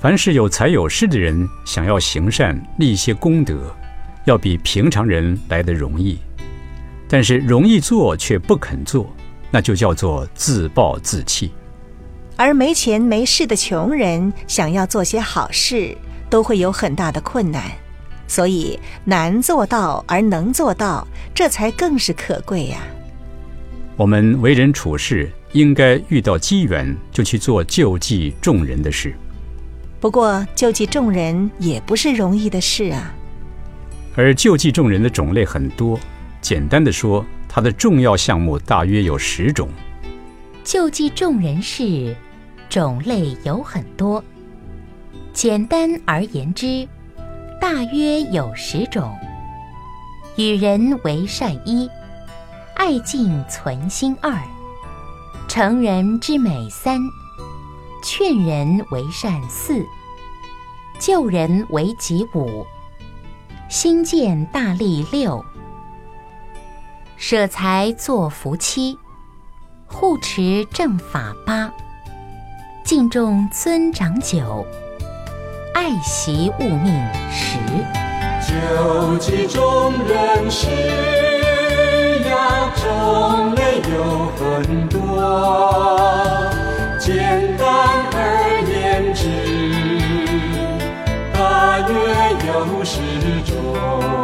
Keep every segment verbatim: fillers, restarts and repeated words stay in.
凡是有财有势的人，想要行善立一些功德，要比平常人来得容易。但是容易做却不肯做，那就叫做自暴自弃。 而没钱没势的穷人想要做些好事，都会有很大的困难，所以难做到而能做到，这才更是可贵呀。 我们为人处事，应该遇到机缘就去做救济众人的事。 不过救济众人也不是容易的事啊。 而救济众人的种类很多，简单的说，它的重要项目大约有十种。 救济众人事，种类有很多，简单而言之，大约有十种。与人为善一，爱敬存心二，成人之美三，劝人为善四，救人为己五，心建大利六，舍财作福七，护持正法八，敬重尊长九，爱惜物命十。 救济众人事呀，种类有很多，简单而言之，大约有十种。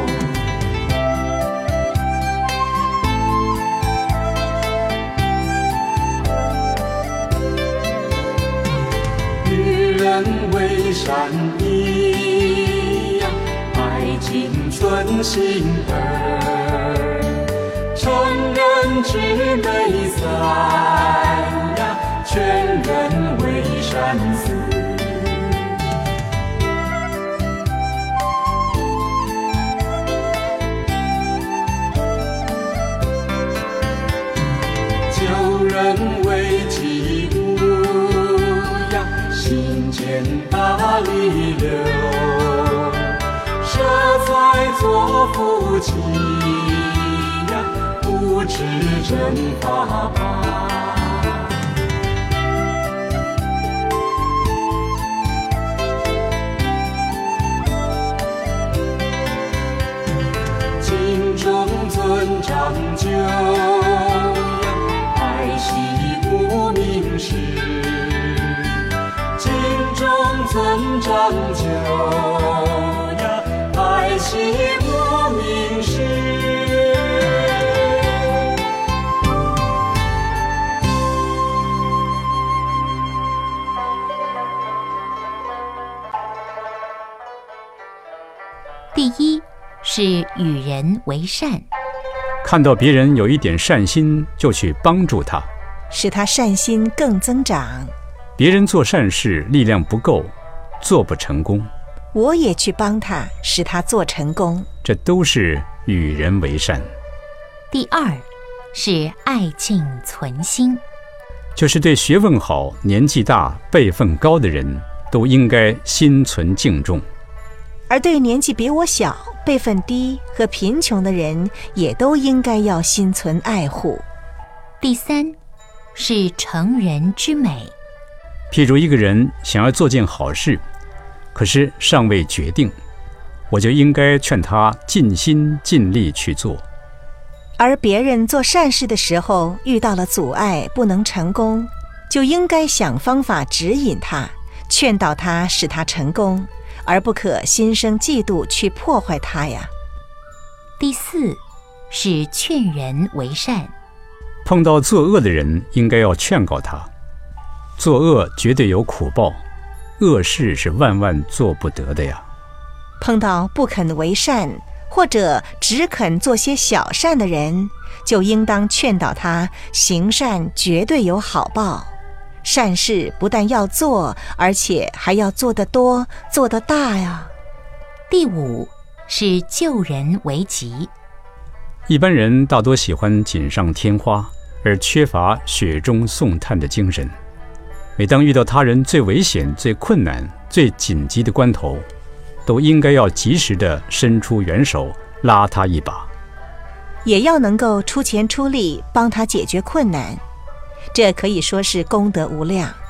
与人为善一呀，爱敬存心二，成人之美三呀，劝人为善四。救人为己五呀，心建大利六，舍财作福七呀，护持正法八。敬重尊长久呀，爱惜无名时，敬重尊长久呀，爱惜无名时。 第一是与人为善， 看到别人有一点善心，就去帮助他， 使他善心更增长。 别人做善事力量不够，做不成功， 我也去帮他，使他做成功， 这都是与人为善。 第二是爱敬存心， 就是对学问好、年纪大、辈分高的人，都应该心存敬重。 而对年纪比我小、辈分低和贫穷的人，也都应该要心存爱护。 第三是成人之美， 譬如一个人想要做件好事，可是尚未决定，我就应该劝他尽心尽力去做。 而别人做善事的时候遇到了阻碍，不能成功，就应该想方法指引他，劝导他，使他成功，而不可心生嫉妒去破坏他呀。 第四是劝人为善， 碰到作恶的人，应该要劝告他，作恶绝对有苦报，恶事是万万做不得的呀。 碰到不肯为善，或者只肯做些小善的人，就应当劝导他，行善绝对有好报，善事不但要做，而且还要做得多，做得大呀。 第五是救人为己， 一般人大多喜欢锦上添花，而缺乏雪中送炭的精神。每当遇到他人最危险、最困难、最紧急的关头，都应该要及时地伸出援手，拉他一把， 也要能够出钱出力帮他解决困难。这可以说是功德无量，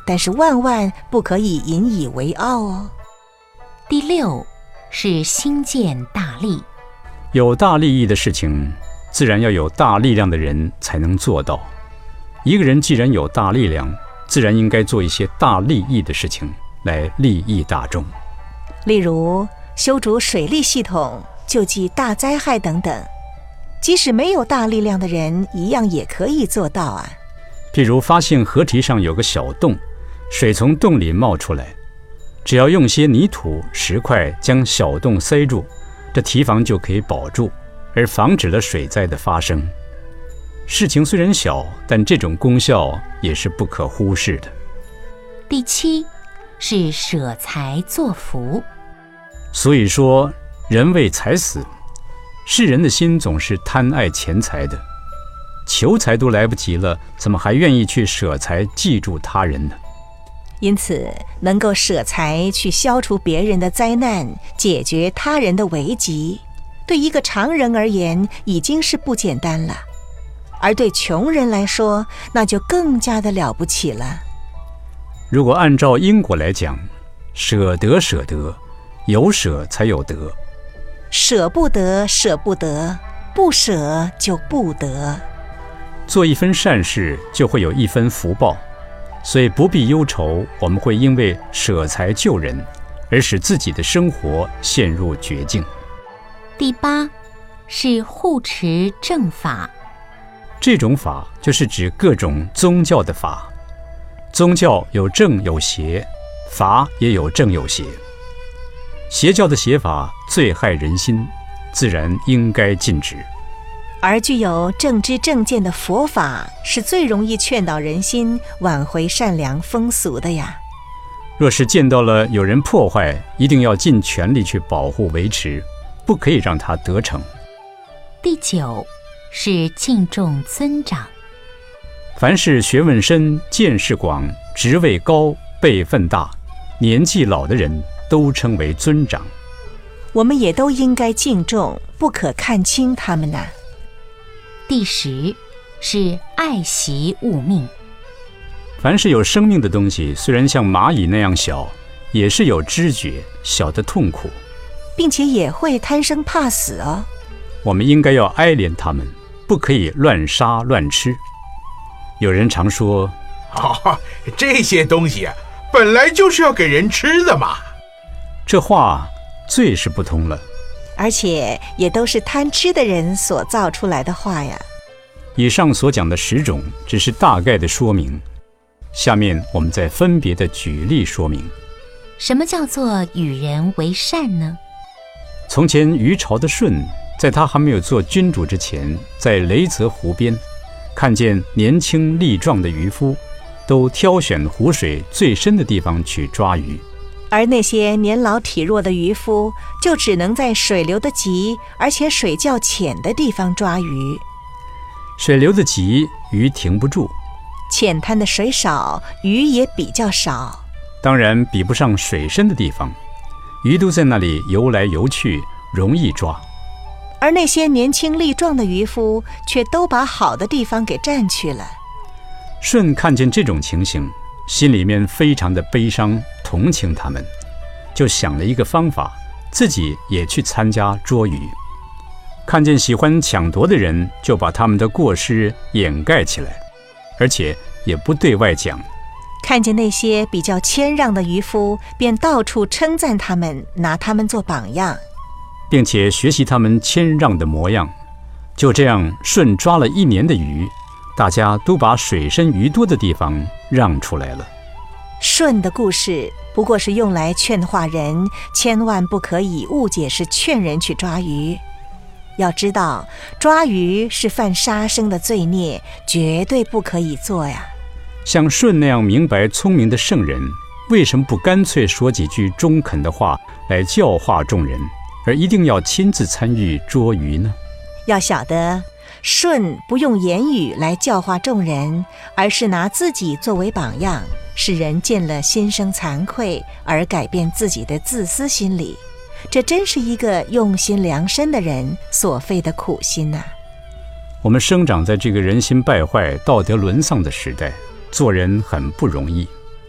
但是万万不可以引以为傲哦。 第六是兴建大利。 有大利益的事情，自然要有大力量的人才能做到。一个人既然有大力量，自然应该做一些大利益的事情来利益大众。 例如修筑水利系统、救济大灾害等等，即使没有大力量的人，一样也可以做到啊。 譬如发现河堤上有个小洞，水从洞里冒出来，只要用些泥土、石块将小洞塞住，这堤防就可以保住，而防止了水灾的发生。事情虽然小，但这种功效也是不可忽视的。 第七是舍财作福。 所以说，人为财死，世人的心总是贪爱钱财的，求财都来不及了，怎么还愿意去舍财记住他人呢？ 因此，能够舍财去消除别人的灾难，解决他人的危急，对一个常人而言已经是不简单了，而对穷人来说，那就更加的了不起了。 如果按照因果来讲，舍得舍得，有舍才有得， 舍不得舍不得，不舍就不得。 做一分善事就会有一分福报，所以不必忧愁我们会因为舍财救人而使自己的生活陷入绝境。 第八是护持正法。 这种法就是指各种宗教的法，宗教有正有邪，法也有正有邪。邪教的邪法最害人心，自然应该禁止。 而具有正知正见的佛法，是最容易劝导人心、挽回善良风俗的呀。 若是见到了有人破坏，一定要尽全力去保护维持，不可以让它得逞。 第九是敬重尊长。 凡是学问深、见识广、职位高、辈分大、年纪老的人，都称为尊长。 我们也都应该敬重，不可看轻他们呐。 第十是爱惜物命。 凡是有生命的东西，虽然像蚂蚁那样小，也是有知觉，小得痛苦， 并且也会贪生怕死哦。 我们应该要哀怜他们，不可以乱杀乱吃。有人常说， 哦，这些东西啊，本来就是要给人吃的嘛。 这话最是不通了。 而且也都是贪吃的人所造出来的话呀。 以上所讲的十种只是大概的说明，下面我们再分别的举例说明。 什么叫做与人为善呢？ 从前虞朝的舜，在他还没有做君主之前，在雷泽湖边看见年轻力壮的渔夫，都挑选湖水最深的地方去抓鱼， 而那些年老体弱的渔夫就只能在水流得急而且水较浅的地方抓鱼。 水流得急，鱼停不住； 浅滩的水少，鱼也比较少。 当然比不上水深的地方，鱼都在那里游来游去，容易抓。 而那些年轻力壮的渔夫却都把好的地方给占去了。 舜看见这种情形，心里面非常的悲伤，同情他们，就想了一个方法，自己也去参加捉鱼。看见喜欢抢夺的人，就把他们的过失掩盖起来，而且也不对外讲。 看见那些比较谦让的渔夫，便到处称赞他们，拿他们做榜样， 并且学习他们谦让的模样。就这样，舜抓了一年的鱼，大家都把水深鱼多的地方让出来了。 舜的故事不过是用来劝化人，千万不可以误解是劝人去抓鱼。要知道，抓鱼是犯杀生的罪孽，绝对不可以做呀。 像舜那样明白聪明的圣人，为什么不干脆说几句中肯的话来教化众人，而一定要亲自参与捉鱼呢？ 要晓得，舜不用言语来教化众人，而是拿自己作为榜样，使人见了心生惭愧，而改变自己的自私心理。这真是一个用心良深的人所费的苦心啊。 我们生长在这个人心败坏、道德沦丧的时代，做人很不容易。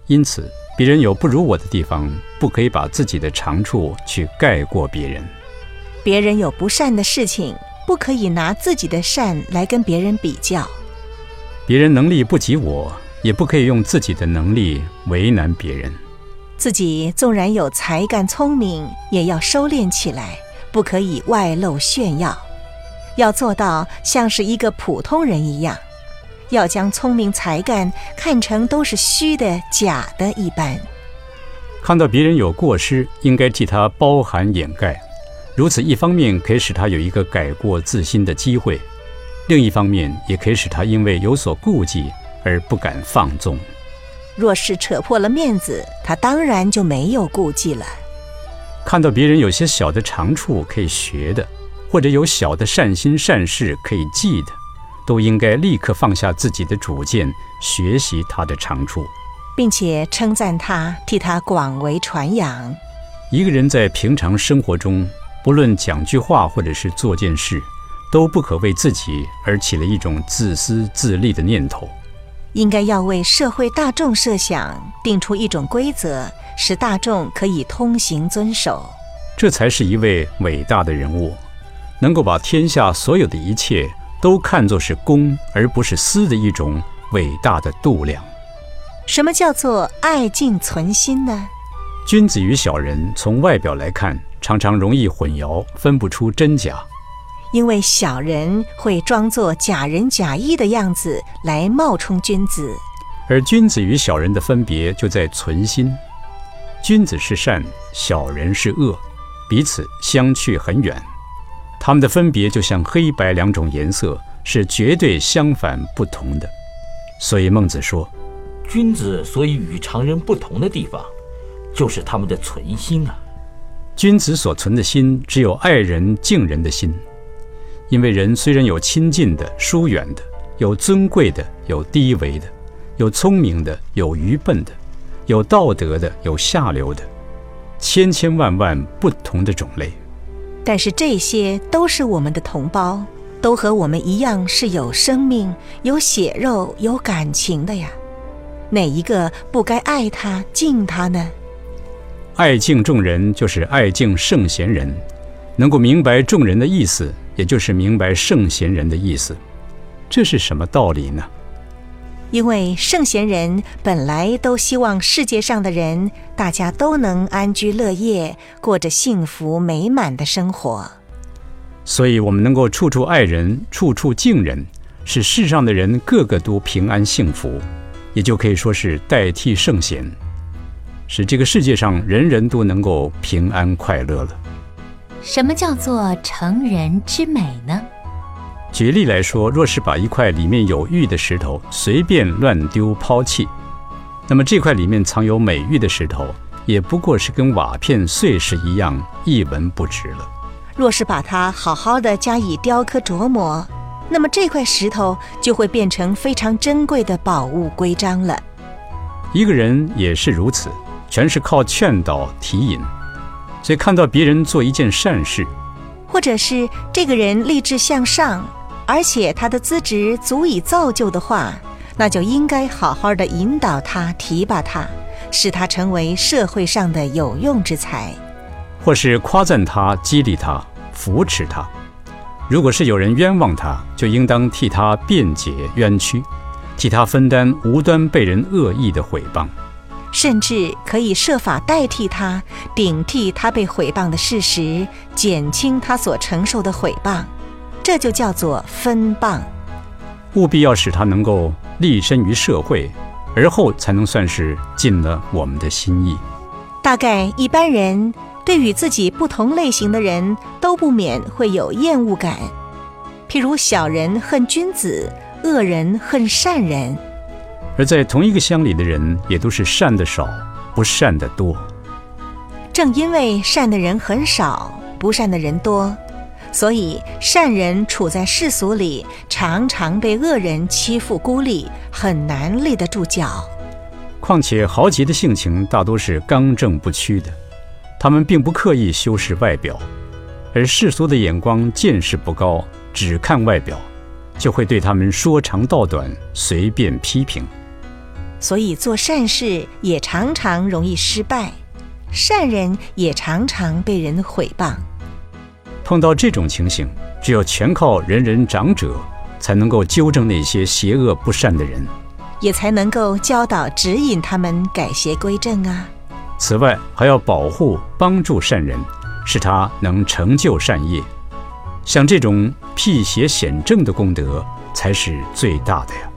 因此，别人有不如我的地方，不可以把自己的长处去盖过别人。 别人有不善的事情，不可以拿自己的善来跟别人比较。 别人能力不及我，也不可以用自己的能力为难别人。 自己纵然有才干聪明，也要收敛起来，不可以外露炫耀，要做到像是一个普通人一样，要将聪明才干看成都是虚的假的一般。 看到别人有过失，应该替他包含掩盖，如此一方面可以使他有一个改过自新的机会，另一方面也可以使他因为有所顾忌而不敢放纵。 若是扯破了面子，他当然就没有顾忌了。 看到别人有些小的长处可以学的，或者有小的善心善事可以记的，都应该立刻放下自己的主见，学习他的长处， 并且称赞他，替他广为传扬。 一个人在平常生活中，不论讲句话或者是做件事，都不可为自己而起了一种自私自利的念头， 应该要为社会大众设想，定出一种规则，使大众可以通行遵守。 这才是一位伟大的人物，能够把天下所有的一切都看作是公而不是私的一种伟大的度量。 什么叫做爱敬存心呢？ 君子与小人从外表来看，常常容易混淆，分不出真假。 因为小人会装作假仁假义的样子来冒充君子， 而君子与小人的分别就在存心。君子是善，小人是恶，彼此相去很远。他们的分别就像黑白两种颜色，是绝对相反不同的。所以孟子说， 君子所以与常人不同的地方，就是他们的存心啊。 君子所存的心，只有爱人敬人的心。因为人虽然有亲近的、疏远的，有尊贵的，有低微的，有聪明的，有愚笨的，有道德的，有下流的，千千万万不同的种类， 但是这些都是我们的同胞，都和我们一样是有生命、有血肉、有感情的呀。哪一个不该爱他、敬他呢？ 爱敬众人，就是爱敬圣贤人，能够明白众人的意思，也就是明白圣贤人的意思。这是什么道理呢？ 因为圣贤人本来都希望世界上的人大家都能安居乐业，过着幸福美满的生活。 所以我们能够处处爱人，处处敬人，使世上的人个个都平安幸福，也就可以说是代替圣贤，使这个世界上人人都能够平安快乐了。 什么叫做成人之美呢？ 举例来说，若是把一块里面有玉的石头随便乱丢抛弃，那么这块里面藏有美玉的石头，也不过是跟瓦片碎石一样，一文不值了。 若是把它好好的加以雕刻琢磨，那么这块石头就会变成非常珍贵的宝物规章了。 一个人也是如此，全是靠劝导提引。所以看到别人做一件善事， 或者是这个人立志向上，而且他的资质足以造就的话，那就应该好好的引导他、提拔他，使他成为社会上的有用之才。 或是夸赞他、激励他、扶持他。如果是有人冤枉他，就应当替他辩解冤屈，替他分担无端被人恶意的毁谤， 甚至可以设法代替他，顶替他被毁谤的事实，减轻他所承受的毁谤，这就叫做分谤。 务必要使他能够立身于社会，而后才能算是尽了我们的心意。 大概一般人对与自己不同类型的人都不免会有厌恶感，譬如小人恨君子，恶人恨善人。 而在同一个乡里的人，也都是善的少，不善的多。 正因为善的人很少，不善的人多，所以善人处在世俗里，常常被恶人欺负孤立，很难立得住脚。 况且豪杰的性情大多是刚正不屈的，他们并不刻意修饰外表，而世俗的眼光见识不高，只看外表，就会对他们说长道短，随便批评。 所以做善事也常常容易失败，善人也常常被人毁谤。 碰到这种情形，只有全靠仁人长者才能够纠正那些邪恶不善的人， 也才能够教导指引他们改邪归正啊。 此外，还要保护帮助善人，使他能成就善业。像这种辟邪显正的功德才是最大的呀。